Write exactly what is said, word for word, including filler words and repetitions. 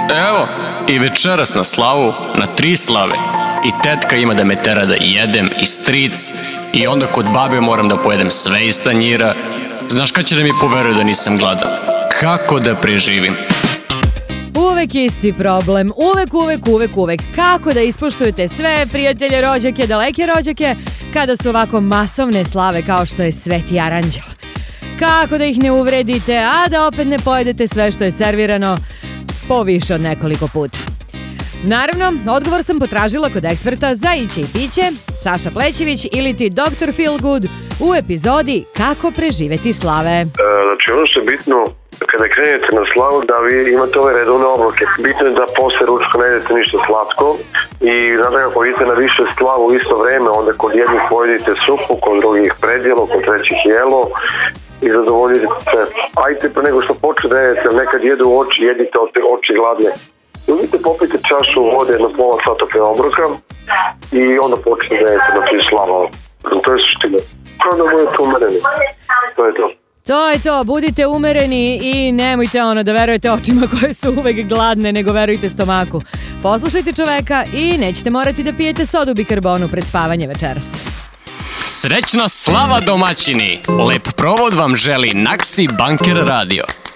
Evo, i večeras na slavu, na tri slave. I tetka ima da me tera da jedem, i stric, i onda kod babe moram da pojedem sve iz tanjira. Znaš kad će da mi poveruje da nisam gladan? Kako da preživim? Uvek isti problem, uvek, uvek, uvek, uvek. Kako da ispoštujete sve prijatelje, rođake, daleke rođake, kada su ovako masovne slave kao što je Sveti Aranđel? Kako da ih ne uvredite, a da opet ne pojedete sve što je servirano po više od nekoliko puta? Naravno, odgovor sam potražila kod eksperta za iće i piće, Saša Plećević ili ti doktor Feelgood u epizodi Kako preživeti slave. E, znači ono što je bitno kada krenete na slavu da vi imate ove redovne obroke. Bitno je da posle ručka ne jedete ništa slatko i znate kako idete na više slavu u isto vreme, onda kod jednih pojedite supu, kod drugih predjelo, kod trećih jelo i zadovoljite se. Ajte pre nego što počne da jedete, nekad jedu oči, jedite oči gladne. Uzmite, popijte čašu vode na pola sata pre obroka i onda počne da jedete na tri slava. To je suština. Kao da budete umereni. To je to. To je to, budite umereni i nemojte ono da verujete očima koje su uvek gladne, nego verujte stomaku. Poslušajte čoveka i nećete morati da pijete sodu bikarbonu pred spavanje večeras. Srećna slava domaćini! Lep provod vam želi Naksi Banker Radio.